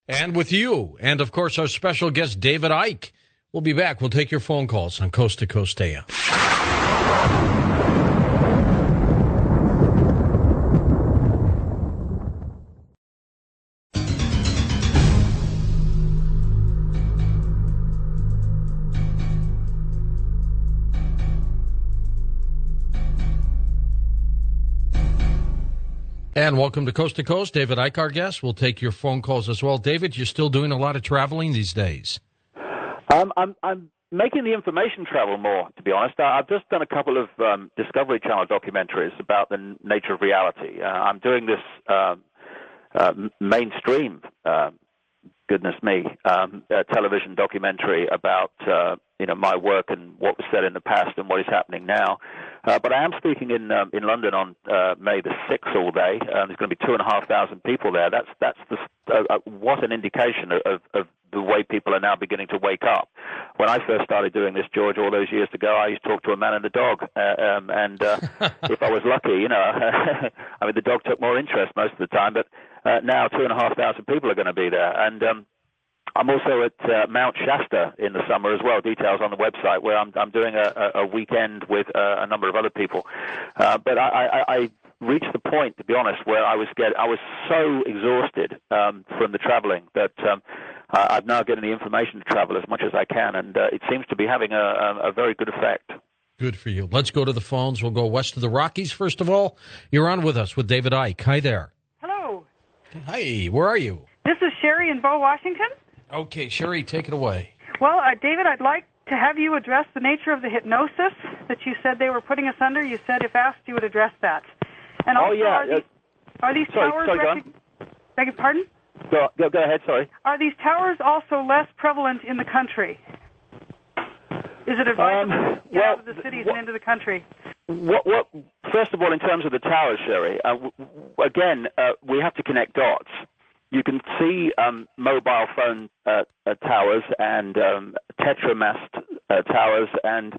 And with you. And, of course, our special guest, David Icke. We'll be back. We'll take your phone calls on Coast to Coast AM. And welcome to Coast. David Icke, our guest. We'll take your phone calls as well. David, you're still doing a lot of traveling these days. I'm making the information travel more, to be honest. I've just done a couple of Discovery Channel documentaries about the nature of reality. I'm doing this mainstream, goodness me, television documentary about my work and what was said in the past and what is happening now. But I am speaking in London on May the 6th all day. There's going to be 2,500 people there. That's what an indication of the way people are now beginning to wake up. When I first started doing this, George, all those years ago, I used to talk to a man and a dog, and if I was lucky, I mean, the dog took more interest most of the time. But now 2,500 people are going to be there, and I'm also at Mount Shasta in the summer as well. Details on the website, where I'm doing a weekend with a number of other people. But I reached the point, to be honest, where I was so exhausted from the traveling that I'm now getting the information to travel as much as I can, and it seems to be having a very good effect. Good for you. Let's go to the phones. We'll go west of the Rockies first of all. You're on with us with David Icke. Hi there. Hello. Hi. Where are you? This is Sherry in Bow, Washington. Okay, Sherry, take it away. Well, David, I'd like to have you address the nature of the hypnosis that you said they were putting us under. You said if asked, you would address that. And also, are these towers... Beg your pardon? Go ahead, sorry. Are these towers also less prevalent in the country? Is it advisable to get out of the cities and into the country? First of all, in terms of the towers, Sherry, again, we have to connect dots. You can see mobile phone towers and tetramast towers and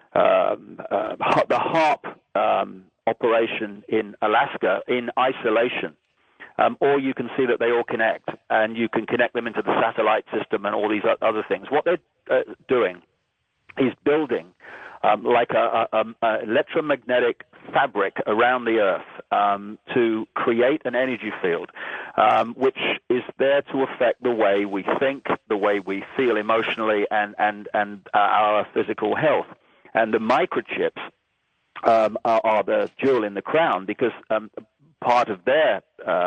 the HARP operation in Alaska in isolation. Or you can see that they all connect, and you can connect them into the satellite system and all these other things. What they're doing is building like a electromagnetic fabric around the Earth to create an energy field, which is there to affect the way we think, the way we feel emotionally, and our physical health. And the microchips are the jewel in the crown, because part of their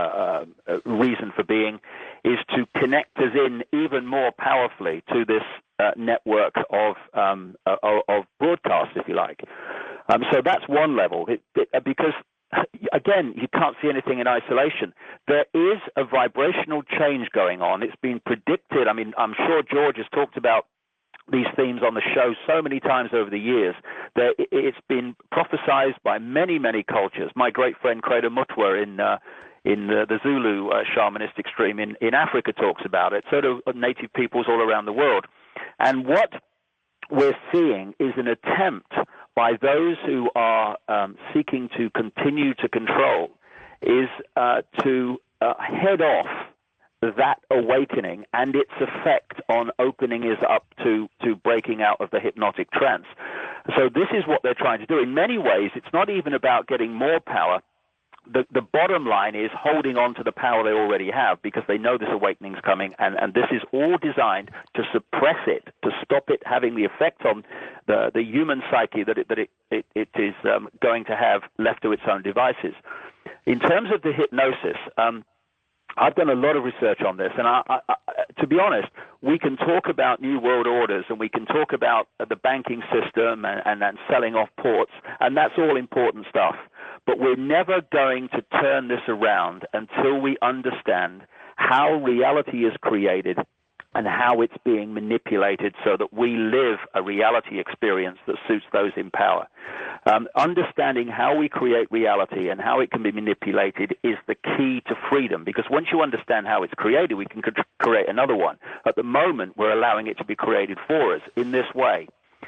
reason for being is to connect us in even more powerfully to this network of broadcast, if you like. So that's one level, because, again, you can't see anything in isolation. There is a vibrational change going on. It's been predicted. I mean, I'm sure George has talked about these themes on the show so many times over the years that it's been prophesized by many, many cultures. My great friend Credo Mutwa in the Zulu shamanistic stream in Africa talks about it. So do native peoples all around the world. And what we're seeing is an attempt by those who are seeking to continue to control is to head off that awakening and its effect on opening us up to breaking out of the hypnotic trance. So this is what they're trying to do. In many ways, it's not even about getting more power. The bottom line is holding on to the power they already have, because they know this awakening's coming, and this is all designed to suppress it, to stop it having the effect on the human psyche that it is going to have left to its own devices. In terms of the hypnosis, I've done a lot of research on this, and to be honest, we can talk about new world orders, and we can talk about the banking system and selling off ports, and that's all important stuff. But we're never going to turn this around until we understand how reality is created and how it's being manipulated so that we live a reality experience that suits those in power. Understanding how we create reality and how it can be manipulated is the key to freedom, because once you understand how it's created, we can create another one. At the moment, we're allowing it to be created for us in this way.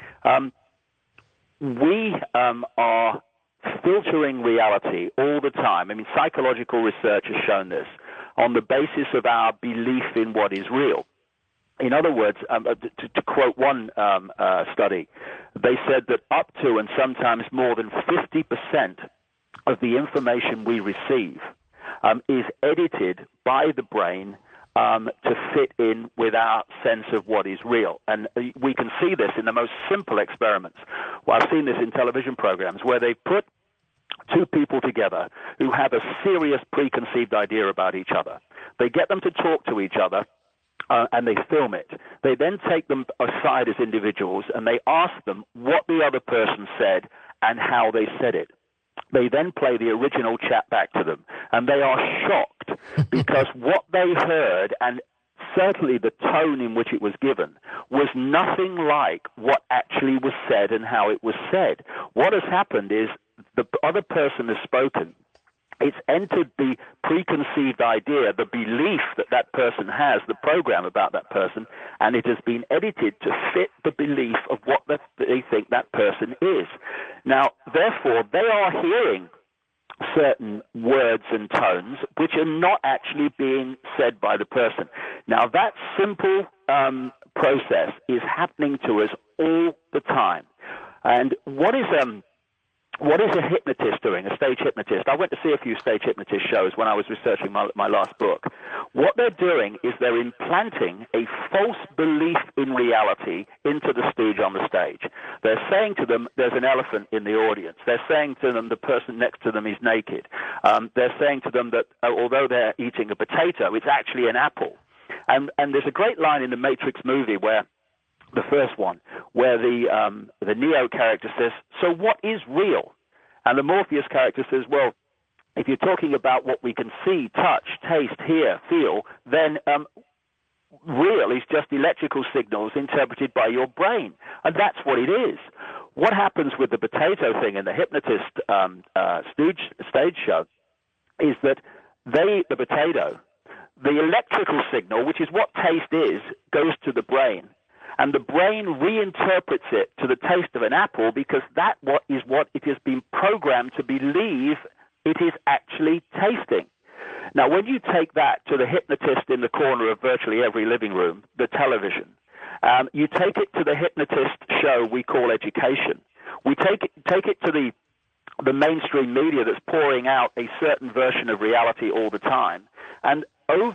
We are filtering reality all the time. I mean, psychological research has shown this. on the basis of our belief in what is real. In other words, to quote one study, they said that up to and sometimes more than 50% of the information we receive is edited by the brain to fit in with our sense of what is real. And we can see this in the most simple experiments. Well, I've seen this in television programs where they put two people together who have a serious preconceived idea about each other. They get them to talk to each other, and they film it. They then take them aside as individuals, and they ask them what the other person said and how they said it. They then play the original chat back to them, and they are shocked because what they heard, and certainly the tone in which it was given, was nothing like what actually was said and how it was said. What has happened is the other person has spoken. It's entered the preconceived idea, the belief that that person has, the program about that person, and it has been edited to fit the belief of what they think that person is. Now, therefore, they are hearing certain words and tones which are not actually being said by the person. Now, that simple process is happening to us all the time. And what is a hypnotist doing, a stage hypnotist? I went to see a few stage hypnotist shows when I was researching my last book. What they're doing is they're implanting a false belief in reality into the stooge on the stage. They're saying to them, there's an elephant in the audience. They're saying to them, the person next to them is naked. They're saying to them that although they're eating a potato, it's actually an apple. And there's a great line in the Matrix movie where the first one, where the Neo character says, so what is real? And the Morpheus character says, well, if you're talking about what we can see, touch, taste, hear, feel, then real is just electrical signals interpreted by your brain. And that's what it is. What happens with the potato thing in the hypnotist stage show is that the potato, the electrical signal, which is what taste is, goes to the brain. And the brain reinterprets it to the taste of an apple because that is what it has been programmed to believe it is actually tasting. Now, when you take that to the hypnotist in the corner of virtually every living room, the television, you take it to the hypnotist show we call education. We take it to the mainstream media that's pouring out a certain version of reality all the time. And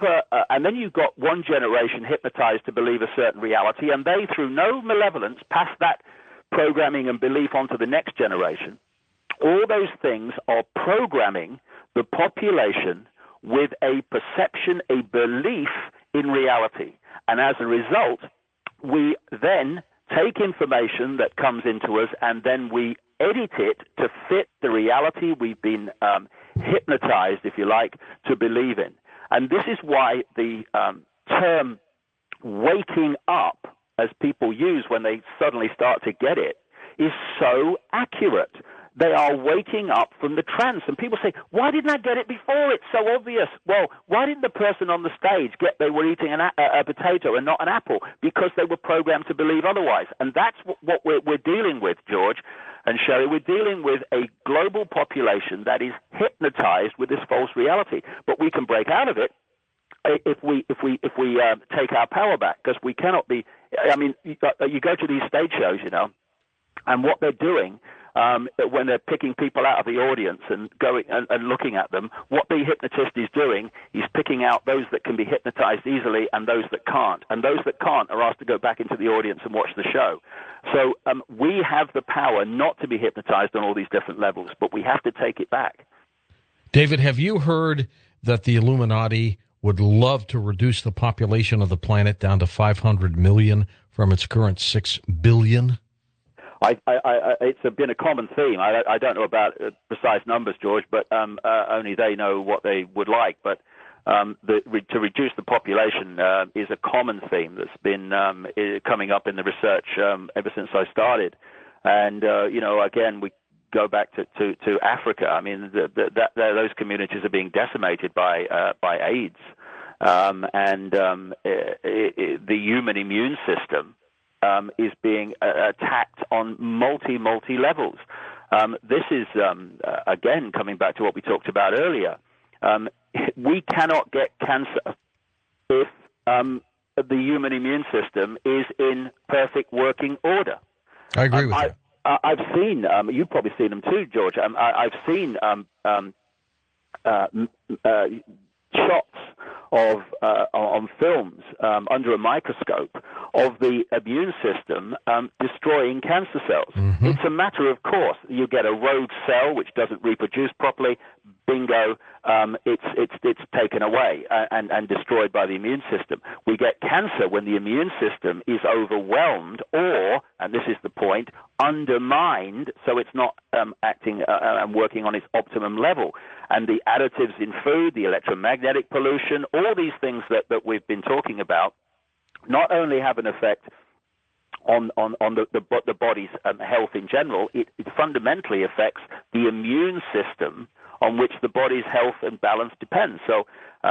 then you've got one generation hypnotized to believe a certain reality, and they, through no malevolence, pass that programming and belief onto the next generation. All those things are programming the population with a perception, a belief in reality. And as a result, we then take information that comes into us, and then we edit it to fit the reality we've been hypnotized, if you like, to believe in. And this is why the term waking up, as people use when they suddenly start to get it, is so accurate. They are waking up from the trance. And people say, why didn't I get it before? It's so obvious. Well, why didn't the person on the stage get they were eating a potato and not an apple? Because they were programmed to believe otherwise. And that's what we're dealing with, George and Sherry. We're dealing with a global population that is hypnotized with this false reality. But we can break out of it if we take our power back, because we cannot be. I mean, you go to these stage shows, and what they're doing when they're picking people out of the audience and going and looking at them, what the hypnotist is doing is picking out those that can be hypnotized easily and those that can't. And those that can't are asked to go back into the audience and watch the show. So we have the power not to be hypnotized on all these different levels, but we have to take it back. David, have you heard that the Illuminati would love to reduce the population of the planet down to 500 million from its current 6 billion? It's been a common theme. I don't know about precise numbers, George, but only they know what they would like. But to reduce the population is a common theme that's been coming up in the research ever since I started. And, again, we go back to Africa. I mean, those communities are being decimated by AIDS. The human immune system is being attacked on multi levels. This is, again, coming back to what we talked about earlier. we cannot get cancer if the human immune system is in perfect working order. I agree with that. I've seen, you've probably seen them too, George. I've seen shots of on films under a microscope of the immune system destroying cancer cells. Mm-hmm. It's a matter of course. You get a rogue cell which doesn't reproduce properly. Bingo, it's taken away and destroyed by the immune system. We get cancer when the immune system is overwhelmed or, and this is the point, undermined, so it's not acting and working on its optimum level. And the additives in food, the electromagnetic pollution, all these things that we've been talking about, not only have an effect on the body's health in general, it fundamentally affects the immune system on which the body's health and balance depends. So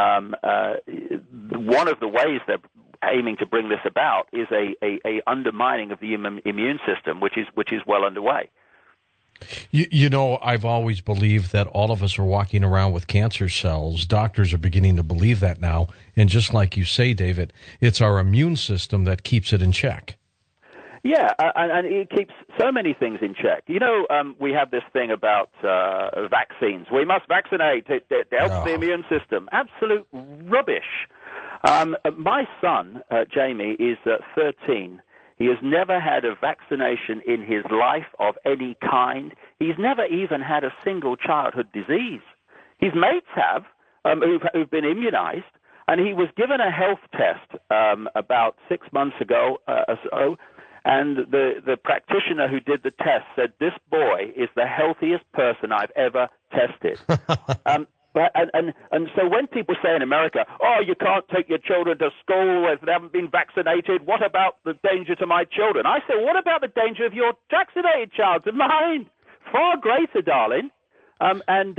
one of the ways they're aiming to bring this about is a undermining of the immune system, which is well underway. You know, I've always believed that all of us are walking around with cancer cells. Doctors are beginning to believe that now. And just like you say, David, it's our immune system that keeps it in check. Yeah, and it keeps so many things in check. You know, we have this thing about vaccines. We must vaccinate. It helps the immune system. Absolute rubbish. My son, Jamie, is 13. He has never had a vaccination in his life of any kind. He's never even had a single childhood disease. His mates have, who've been immunized, and he was given a health test about 6 months ago or so, and the practitioner who did the test said, "This boy is the healthiest person I've ever tested." And so when people say in America, "Oh, you can't take your children to school if they haven't been vaccinated, what about the danger to my children?" I say, what about the danger of your vaccinated child to mine? Far greater, darling. And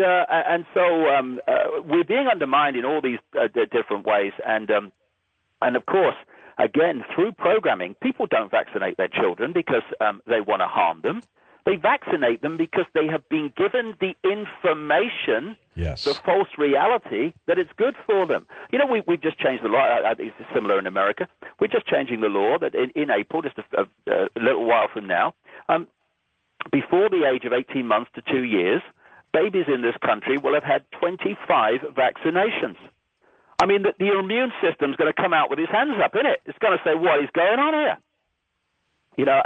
so we're being undermined in all these different ways. And of course, again, through programming, people don't vaccinate their children because they want to harm them. They vaccinate them because they have been given the information, yes, the false reality that it's good for them. You know, we've just changed the law. It's similar in America. We're just changing the law that in April, just a little while from now, before the age of 18 months to 2 years, babies in this country will have had 25 vaccinations. I mean, the immune system's going to come out with its hands up, isn't it? It's going to say, what is going on here? You know,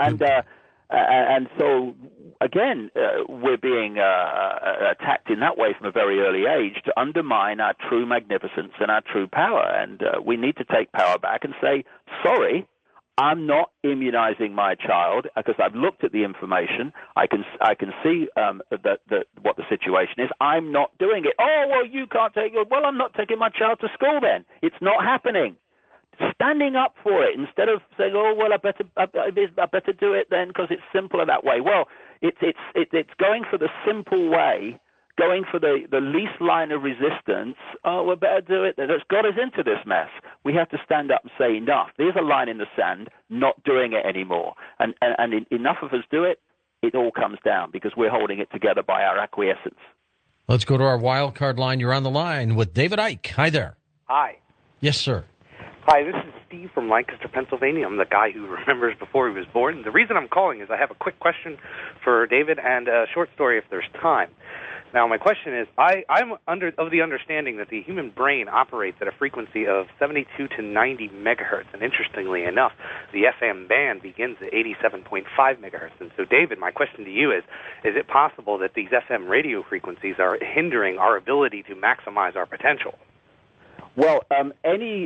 and so, again, we're being attacked in that way from a very early age to undermine our true magnificence and our true power. And we need to take power back and say, sorry, I'm not immunizing my child because I've looked at the information. I can see what the situation is. I'm not doing it. Oh, well, you can't take it. Well, I'm not taking my child to school then. It's not happening. Standing up for it instead of saying, "Oh, well, I better do it then because it's simpler that way." Well, it's going for the simple way, going for the least line of resistance. Oh, we better do it. That's got us into this mess. We have to stand up and say, enough. There's a line in the sand. Not doing it anymore. And enough of us do it. It all comes down because we're holding it together by our acquiescence. Let's go to our wild card line. You're on the line with David Icke. Hi there. Hi. Yes, sir. Hi, this is Steve from Lancaster, Pennsylvania. I'm the guy who remembers before he was born. The reason I'm calling is I have a quick question for David and a short story if there's time. Now, my question is, I'm of the understanding that the human brain operates at a frequency of 72 to 90 megahertz, and interestingly enough, the FM band begins at 87.5 megahertz. And so, David, my question to you is it possible that these FM radio frequencies are hindering our ability to maximize our potential? Well, I mean,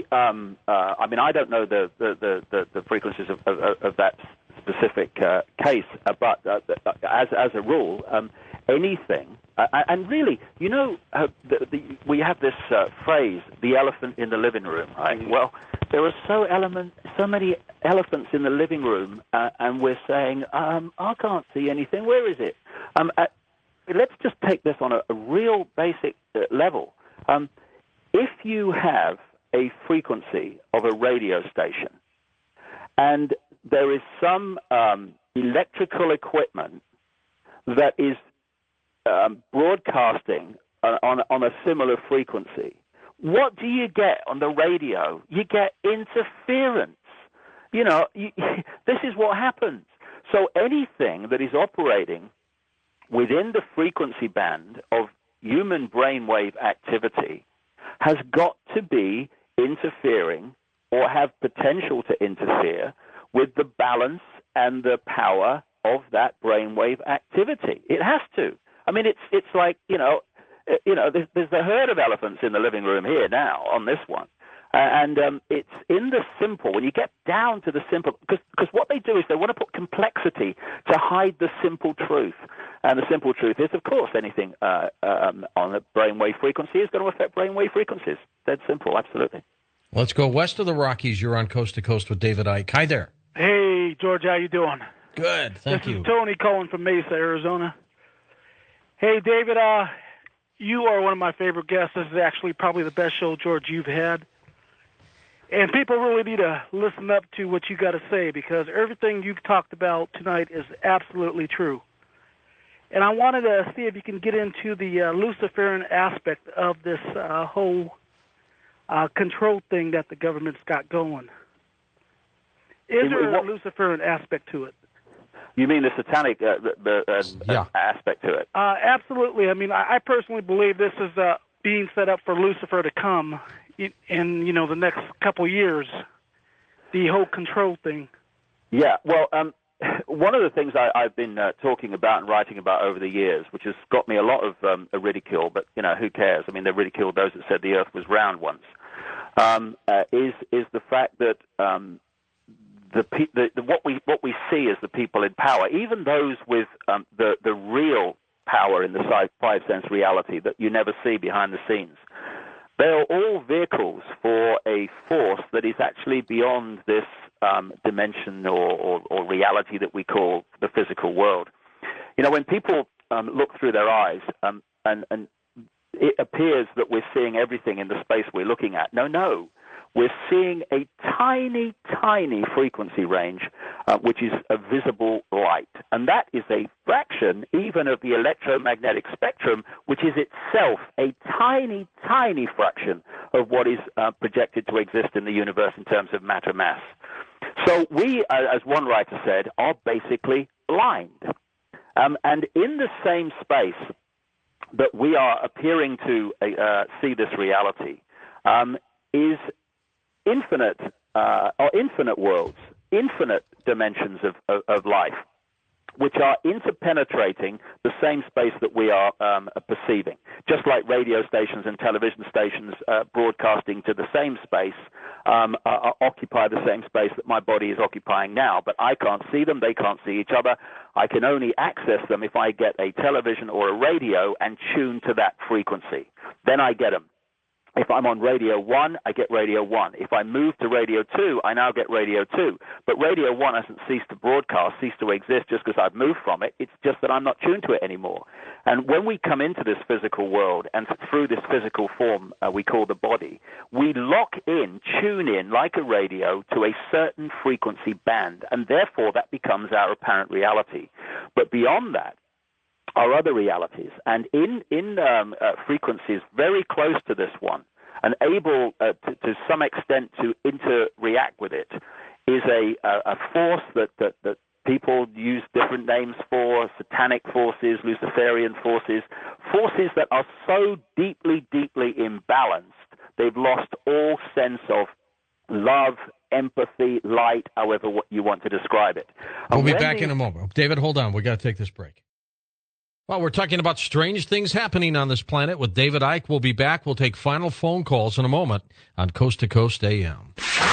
I don't know the frequencies of that specific case, but as a rule, anything, and really, you know, we have this phrase, the elephant in the living room, right? Well, there are so many elephants in the living room, and we're saying, I can't see anything. Where is it? Let's just take this on a real basic level. If you have a frequency of a radio station and there is some electrical equipment that is broadcasting on a similar frequency. What do you get on the radio? You get interference. This is what happens. So anything that is operating within the frequency band of human brainwave activity has got to be interfering or have potential to interfere with the balance and the power of that brainwave activity. It has to. I mean, it's like, there's a herd of elephants in the living room here now on this one. And it's in the simple, when you get down to the simple, because what they do is they want to put complexity to hide the simple truth. And the simple truth is, of course, anything on a brainwave frequency is going to affect brainwave frequencies. Dead simple, absolutely. Let's go west of the Rockies. You're on Coast to Coast with David Icke. Hi there. Hey, George, how you doing? Good, thank you. This is Tony calling from Mesa, Arizona. Hey, David, you are one of my favorite guests. This is actually probably the best show, George, you've had. And people really need to listen up to what you got to say, because everything you've talked about tonight is absolutely true. And I wanted to see if you can get into the Luciferian aspect of this whole control thing that the government's got going. Is there a Luciferian aspect to it? You mean the satanic aspect to it? Absolutely. I mean, I personally believe this is being set up for Lucifer to come in the next couple of years, the whole control thing. Yeah, well, one of the things I've been talking about and writing about over the years, which has got me a lot of ridicule, but, who cares? I mean, they ridiculed those that said the earth was round once, is the fact that what we see as the people in power, even those with the real power in the five sense reality that you never see behind the scenes, they are all vehicles for a force that is actually beyond this dimension or reality that we call the physical world. When people look through their eyes and it appears that we're seeing everything in the space we're looking at. No. We're seeing a tiny, tiny frequency range, which is a visible light. And that is a fraction even of the electromagnetic spectrum, which is itself a tiny, tiny fraction of what is projected to exist in the universe in terms of matter mass. So we, as one writer said, are basically blind. And in the same space that we are appearing to see this reality is infinite worlds, infinite dimensions of life, which are interpenetrating the same space that we are perceiving. Just like radio stations and television stations broadcasting to the same space occupy the same space that my body is occupying now. But I can't see them. They can't see each other. I can only access them if I get a television or a radio and tune to that frequency. Then I get them. If I'm on Radio 1, I get Radio 1. If I move to Radio 2, I now get Radio 2. But Radio 1 hasn't ceased to broadcast, ceased to exist just because I've moved from it. It's just that I'm not tuned to it anymore. And when we come into this physical world and through this physical form we call the body, we lock in, tune in like a radio to a certain frequency band, and therefore that becomes our apparent reality. But beyond that, are other realities, and in frequencies very close to this one, and able to some extent to interact with it, is a force that people use different names for: satanic forces, Luciferian forces that are so deeply, deeply imbalanced, they've lost all sense of love, empathy, light, however you want to describe it. We'll be back in a moment. David, hold on. We got to take this break. Well, we're talking about strange things happening on this planet with David Icke. We'll be back. We'll take final phone calls in a moment on Coast to Coast AM.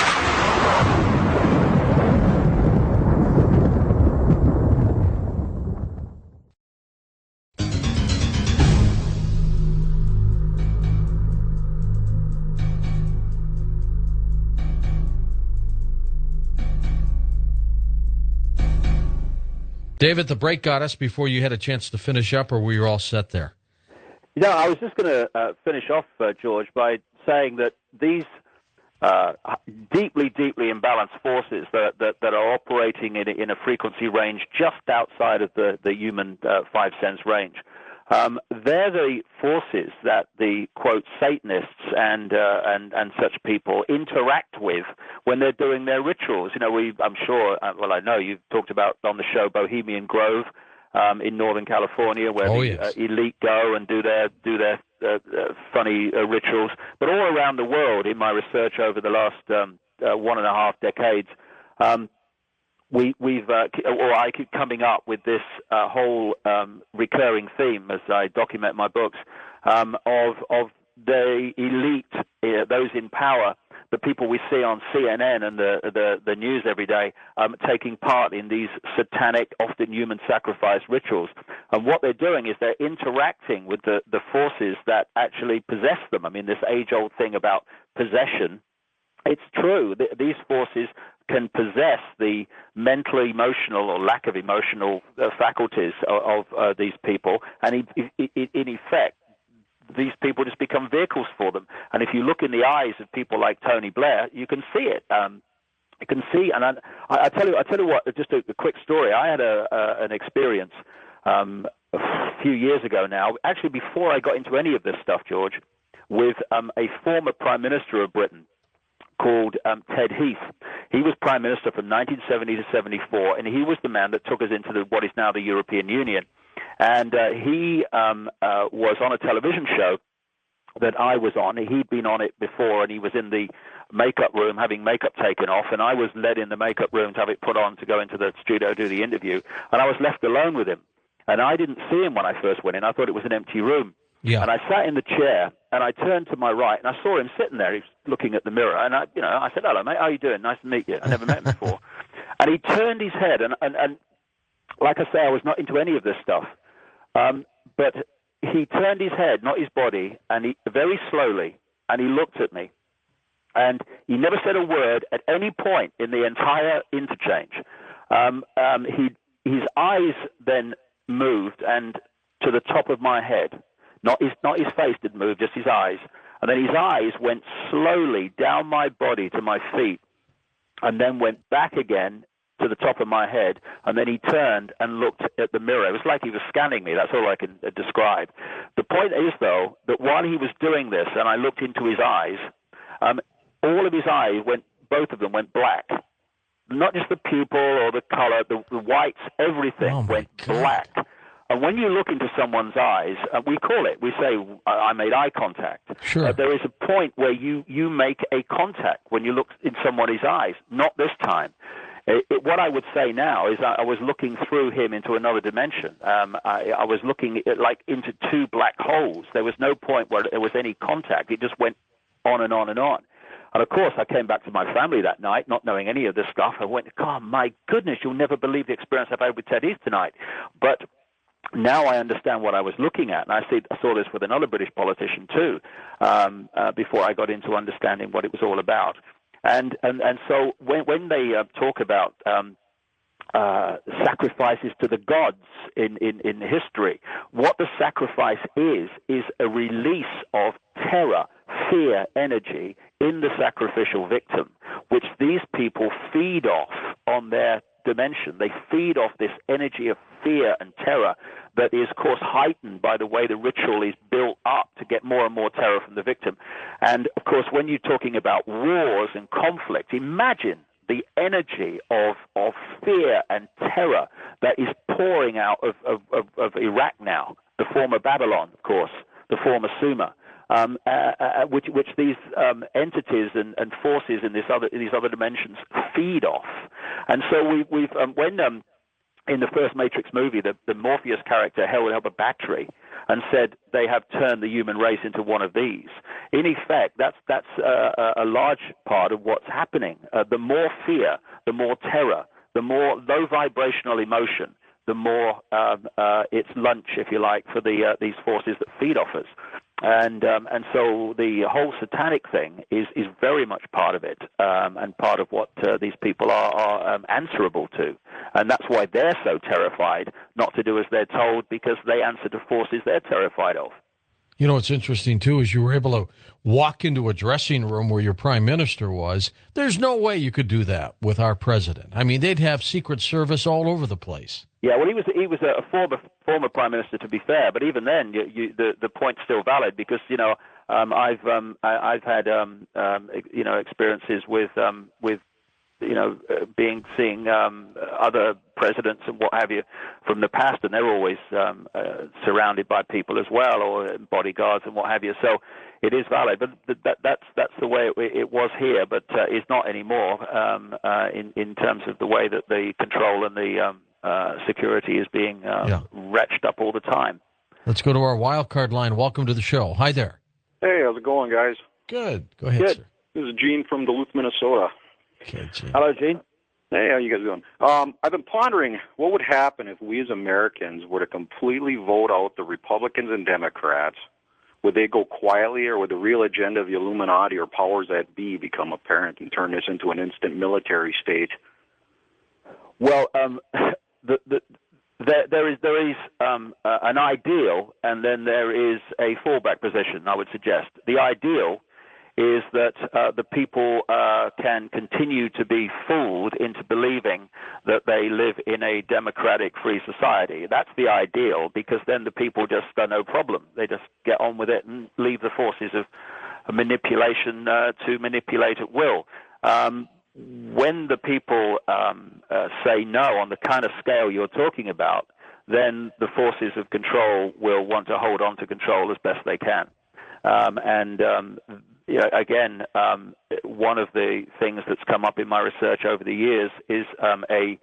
David, the break got us before you had a chance to finish up, or were you all set there? No, I was just going to finish off, George, by saying that these deeply, deeply imbalanced forces that are operating in a frequency range just outside of the human five sense range they're the forces that the, quote, Satanists and such people interact with when they're doing their rituals. You know, I'm sure, I know you've talked about on the show Bohemian Grove in Northern California, where elite go and do their funny rituals. But all around the world, in my research over the last 1.5 decades, I keep coming up with this whole recurring theme as I document my books of the elite, those in power, the people we see on CNN and the news every day, taking part in these satanic, often human sacrifice rituals. And what they're doing is they're interacting with the forces that actually possess them. I mean, this age-old thing about possession, it's true. These forces can possess the mental, emotional, or lack of emotional faculties of these people, and in effect, these people just become vehicles for them. And if you look in the eyes of people like Tony Blair, you can see it. You can see, and I tell you what. Just a quick story. I had an experience a few years ago now, actually before I got into any of this stuff, George, with a former Prime Minister of Britain called Ted Heath. He was Prime Minister from 1970 to 74, and he was the man that took us into what is now the European Union. And he was on a television show that I was on. He'd been on it before, and he was in the makeup room having makeup taken off, and I was led in the makeup room to have it put on to go into the studio to do the interview, and I was left alone with him. And I didn't see him when I first went in. I thought it was an empty room. Yeah. And I sat in the chair, and I turned to my right, and I saw him sitting there. He was looking at the mirror, and I said, "Hello, mate. How are you doing? Nice to meet you. I never met him before." And he turned his head, and like I say, I was not into any of this stuff, but he turned his head, not his body, and he very slowly, and he looked at me, and he never said a word at any point in the entire interchange. His eyes then moved and to the top of my head. Not his face did move, just his eyes. And then his eyes went slowly down my body to my feet, and then went back again to the top of my head. And then he turned and looked at the mirror. It was like he was scanning me. That's all I can describe. The point is, though, that while he was doing this, and I looked into his eyes, all of his eyes both of them went black. Not just the pupil or the color, the whites, everything went black. And when you look into someone's eyes, we say, I made eye contact. Sure. There is a point where you make a contact when you look in somebody's eyes, not this time. What I would say now is I was looking through him into another dimension. I was looking into two black holes. There was no point where there was any contact. It just went on and on and on. And, of course, I came back to my family that night, not knowing any of this stuff. I went, God, my goodness, you'll never believe the experience I've had with Ted Heath tonight. But now I understand what I was looking at, and I saw this with another British politician too, before I got into understanding what it was all about. And so when they talk about sacrifices to the gods in history, what the sacrifice is a release of terror, fear, energy in the sacrificial victim, which these people feed off on their dimension. They feed off this energy of fear and terror that is, of course, heightened by the way the ritual is built up to get more and more terror from the victim. And, of course, when you're talking about wars and conflict, imagine the energy of fear and terror that is pouring out of Iraq now, the former Babylon, of course, the former Sumer. Which these entities and forces in these other dimensions feed off. And so we've when in the first Matrix movie, the Morpheus character held up a battery and said they have turned the human race into one of these. In effect, that's a large part of what's happening. The more fear, the more terror, the more low vibrational emotion, the more it's lunch, if you like, for these forces that feed off us. And so the whole satanic thing is very much part of it, and part of what these people are answerable to. And that's why they're so terrified not to do as they're told, because they answer to forces they're terrified of. You know, what's interesting, too, is you were able to walk into a dressing room where your prime minister was. There's no way you could do that with our president. I mean, they'd have Secret Service all over the place. Yeah, well, he was a former prime minister, to be fair, but even then, the point's still valid because I've had experiences with seeing other presidents and what have you from the past, and they're always surrounded by people as well, or bodyguards and what have you. So it is valid, but that's the way it was here, but is not anymore in terms of the way that the control and the security is being ratcheted up all the time. Let's go to our wild card line. Welcome to the show. Hi there. Hey, how's it going, guys? Good. Go ahead, Good. sir. This is Gene from Duluth, Minnesota. Okay, Gene. Hello, Gene. Hey, how you guys doing? I've been pondering what would happen if we as Americans were to completely vote out the Republicans and Democrats. Would they go quietly, or would the real agenda of the Illuminati or powers that be become apparent and turn this into an instant military state? Well, there is an ideal, and then there is a fallback position, I would suggest. The ideal is that the people can continue to be fooled into believing that they live in a democratic, free society. That's the ideal, because then the people just are no problem. They just get on with it and leave the forces of manipulation to manipulate at will. When the people say no on the kind of scale you're talking about, then the forces of control will want to hold on to control as best they can. Again, one of the things that's come up in my research over the years is a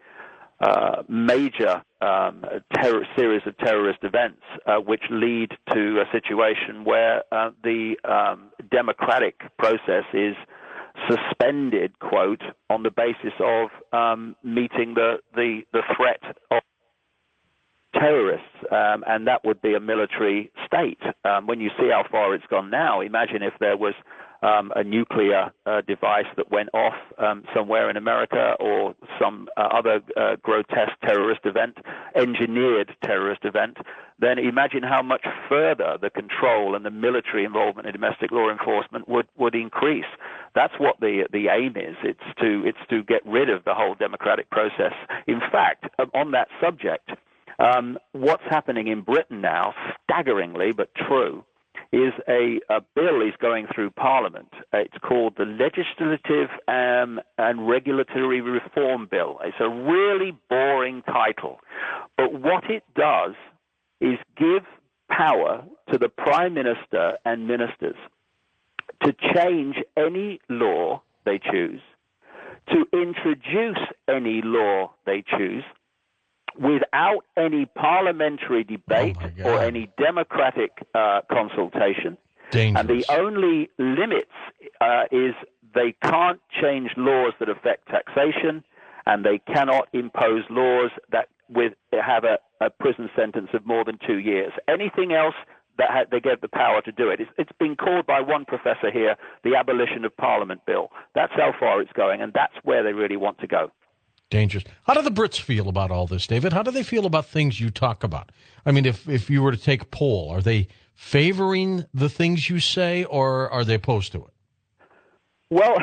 major series of terrorist events which lead to a situation where the democratic process is suspended, quote, on the basis of meeting the threat of terrorists, and that would be a military state. When you see how far it's gone now, imagine if there was a nuclear device that went off somewhere in America, or some other grotesque terrorist event, engineered terrorist event, then imagine how much further the control and the military involvement in domestic law enforcement would increase. That's what the aim is. It's to get rid of the whole democratic process. In fact, on that subject, what's happening in Britain now, staggeringly but true, is a bill is going through Parliament. It's called the Legislative and Regulatory Reform Bill. It's a really boring title, but what it does is give power to the Prime Minister and ministers to change any law they choose, to introduce any law they choose, without any parliamentary debate or any democratic consultation. Dangerous. And the only limits is they can't change laws that affect taxation, and they cannot impose laws that have a prison sentence of more than 2 years. Anything else, they get the power to do it. It's been called by one professor here the abolition of Parliament bill. That's how far it's going, and that's where they really want to go. Dangerous. How do the Brits feel about all this, David? How do they feel about things you talk about? I mean, if you were to take a poll, are they favoring the things you say, or are they opposed to it? Well,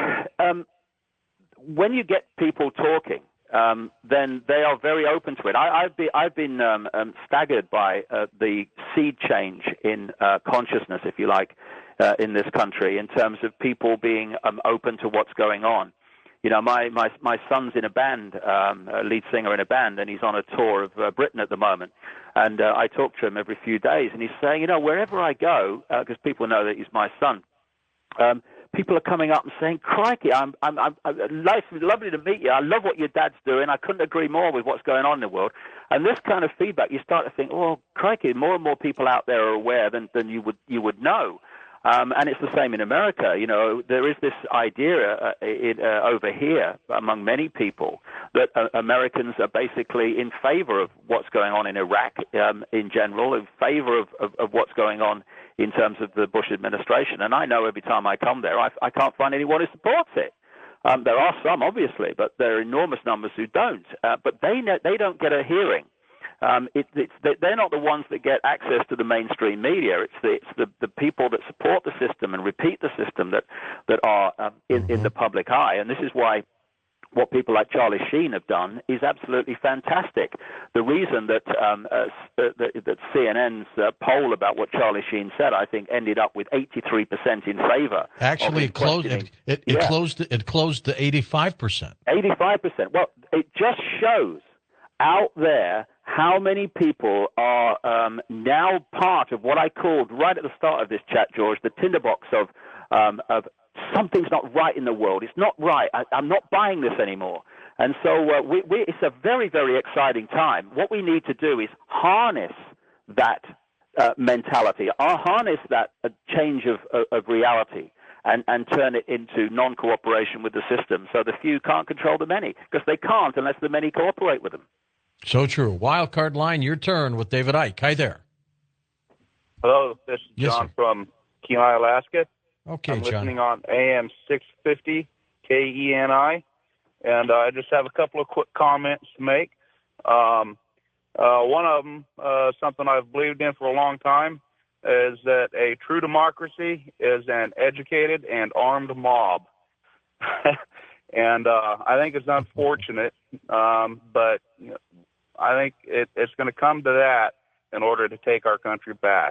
when you get people talking, then they are very open to it. I've been staggered by the seed change in consciousness, if you like, in this country, in terms of people being open to what's going on. You know, my son's in a band, a lead singer in a band, and he's on a tour of Britain at the moment. And I talk to him every few days, and he's saying, wherever I go, because people know that he's my son, people are coming up and saying, "Crikey, lovely to meet you. I love what your dad's doing. I couldn't agree more with what's going on in the world." And this kind of feedback, you start to think, "Oh, crikey, more and more people out there are aware than you would know." And it's the same in America. There is this idea over here among many people that Americans are basically in favor of what's going on in Iraq in general, in favor of what's going on in terms of the Bush administration. And I know every time I come there, I can't find anyone who supports it. There are some, obviously, but there are enormous numbers who don't. But they don't get a hearing. they're not the ones that get access to the mainstream media. It's the people that support the system and repeat the system that are in the public eye. And this is why what people like Charlie Sheen have done is absolutely fantastic. The reason that CNN's poll about what Charlie Sheen said, I think, ended up with 83% in favor. Actually, it closed to 85%. 85%. Well, it just shows out there how many people are now part of what I called right at the start of this chat, George, the tinderbox of something's not right in the world. It's not right. I'm not buying this anymore. And so it's a very, very exciting time. What we need to do is harness that mentality, harness that change of reality, and turn it into non-cooperation with the system. So the few can't control the many, because they can't unless the many cooperate with them. So true. Wildcard line, your turn with David Icke. Hi there. Hello, this is John from Kenai, Alaska. Okay, I'm John. listening on AM 650 KENI, and I just have a couple of quick comments to make. One of them, something I've believed in for a long time, is that a true democracy is an educated and armed mob. And I think it's unfortunate, but I think it's going to come to that in order to take our country back.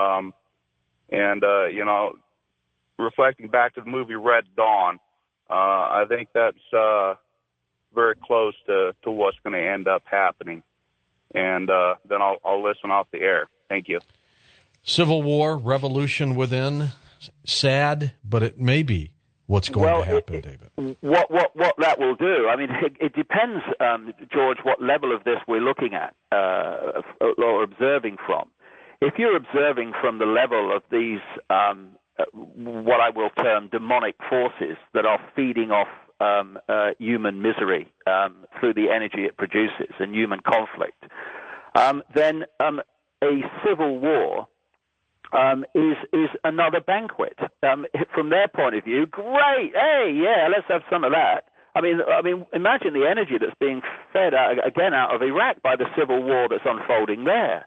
Reflecting back to the movie Red Dawn, I think that's very close to what's going to end up happening. And then I'll listen off the air. Thank you. Civil war, revolution within, sad, but it may be what's going to happen, David. What that will do, I mean, it depends, George, what level of this we're looking at or observing from. If you're observing from the level of these what I will term demonic forces that are feeding off human misery through the energy it produces and human conflict, then a civil war is another banquet. From their point of view, great, hey, yeah, let's have some of that. I mean, imagine the energy that's being fed out of Iraq by the civil war that's unfolding there.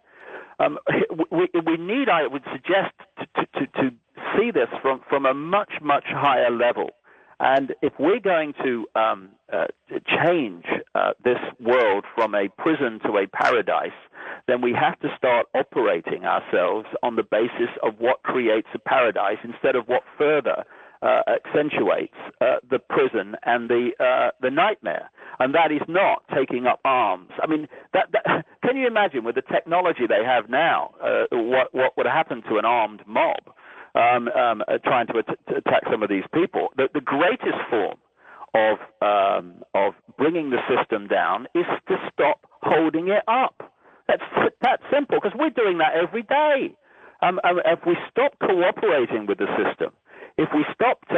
We need, I would suggest, to see this from a much, much higher level. And if we're going to change this world from a prison to a paradise, then we have to start operating ourselves on the basis of what creates a paradise instead of what further accentuates the prison and the nightmare. And that is not taking up arms. I mean, can you imagine with the technology they have now, what would happen to an armed mob trying to attack some of these people? The greatest form of bringing the system down is to stop holding it up. That's that simple, because we're doing that every day. If we stop cooperating with the system, if we stopped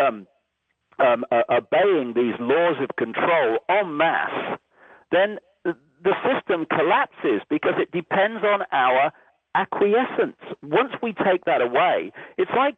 obeying these laws of control en masse, then the system collapses because it depends on our acquiescence. Once we take that away, it's like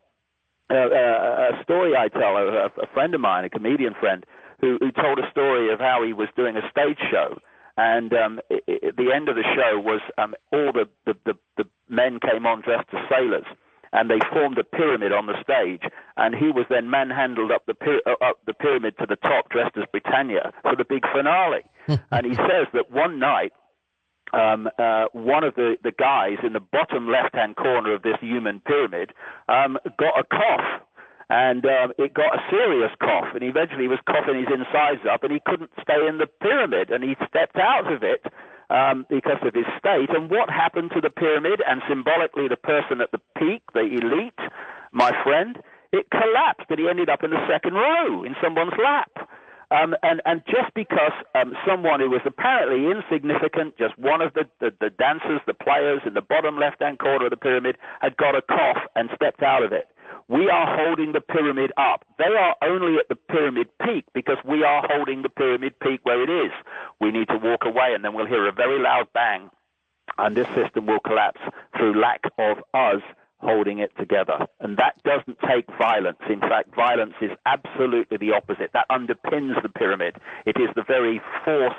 a story I tell, a friend of mine, a comedian friend, who told a story of how he was doing a stage show. And at the end of the show was all the men came on dressed as sailors, and they formed a pyramid on the stage. And he was then manhandled up the pyramid to the top, dressed as Britannia, for the big finale. And he says that one night, one of the guys in the bottom left-hand corner of this human pyramid got a cough. And it got a serious cough, and eventually he was coughing his insides up, and he couldn't stay in the pyramid, and he stepped out of it because of his state. And what happened to the pyramid, and symbolically the person at the peak, the elite, my friend? It collapsed, and he ended up in the second row in someone's lap. And just because someone who was apparently insignificant, just one of the dancers, the players in the bottom left-hand corner of the pyramid, had got a cough and stepped out of it. We are holding the pyramid up. They are only at the pyramid peak because we are holding the pyramid peak where it is. We need to walk away, and then we'll hear a very loud bang, and this system will collapse through lack of us holding it together. And that doesn't take violence. In fact, violence is absolutely the opposite. That underpins the pyramid. It is the very force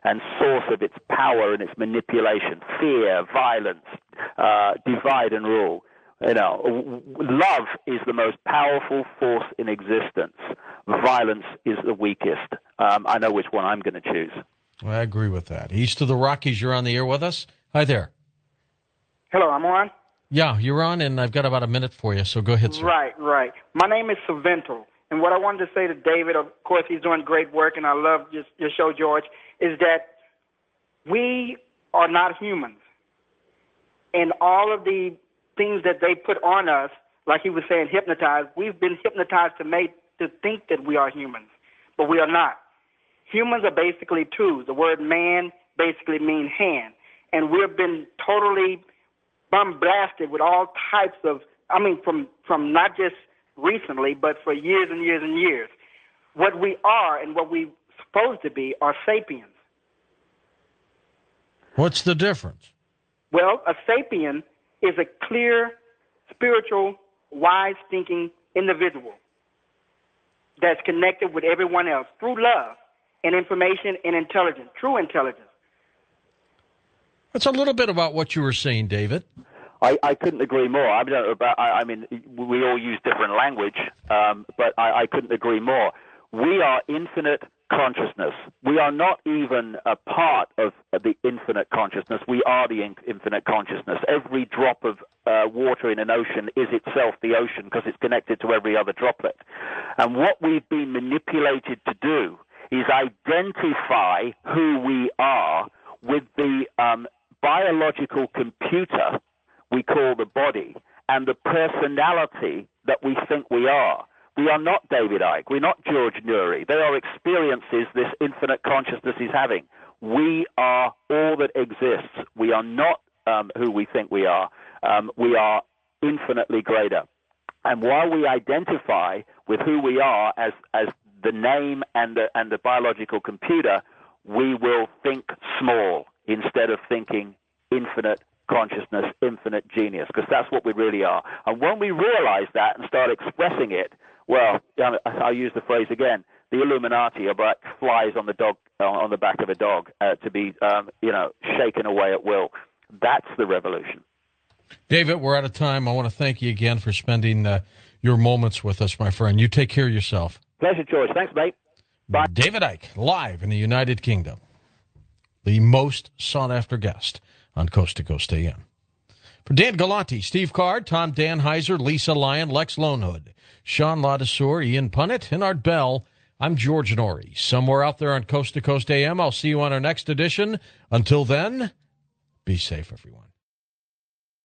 and source of its power and its manipulation, fear, violence, divide and rule. Love is the most powerful force in existence. Violence is the weakest. I know which one I'm going to choose. I agree with that. East of the Rockies, you're on the air with us. Hi there. Hello, I'm on? Yeah, you're on, and I've got about a minute for you, so go ahead, sir. Right. My name is Savento, and what I wanted to say to David, of course, he's doing great work, and I love your show, George, is that we are not humans. And all of the things that they put on us, like he was saying, hypnotized, we've been hypnotized to think that we are humans, but we are not. Humans are basically tools. The word man basically means hand. And we've been totally bombarded with all types of, from not just recently, but for years and years and years. What we are and what we're supposed to be are sapiens. What's the difference? Well, a sapien is a clear, spiritual, wise-thinking individual that's connected with everyone else through love and information and intelligence, true intelligence. That's a little bit about what you were saying, David. I couldn't agree more. We all use different language, but I couldn't agree more. We are infinite consciousness. We are not even a part of the infinite consciousness. We are the infinite consciousness. Every drop of water in an ocean is itself the ocean because it's connected to every other droplet. And what we've been manipulated to do is identify who we are with the biological computer we call the body and the personality that we think we are. We are not David Icke. We're not George Noory. They are experiences this infinite consciousness is having. We are all that exists. We are not who we think we are. We are infinitely greater. And while we identify with who we are as the name and the biological computer, we will think small instead of thinking infinite consciousness, infinite genius, because that's what we really are. And when we realize that and start expressing it, well, I'll use the phrase again, the Illuminati are like flies on the back of a dog to be, shaken away at will. That's the revolution. David, we're out of time. I want to thank you again for spending your moments with us, my friend. You take care of yourself. Pleasure, George. Thanks, mate. Bye. David Icke, live in the United Kingdom, the most sought-after guest on Coast to Coast AM. For Dan Galante, Steve Card, Tom Danheiser, Lisa Lyon, Lex Lonehood, Sean Ladesseur, Ian Punnett, and Art Bell, I'm George Noory. Somewhere out there on Coast to Coast AM. I'll see you on our next edition. Until then, be safe, everyone.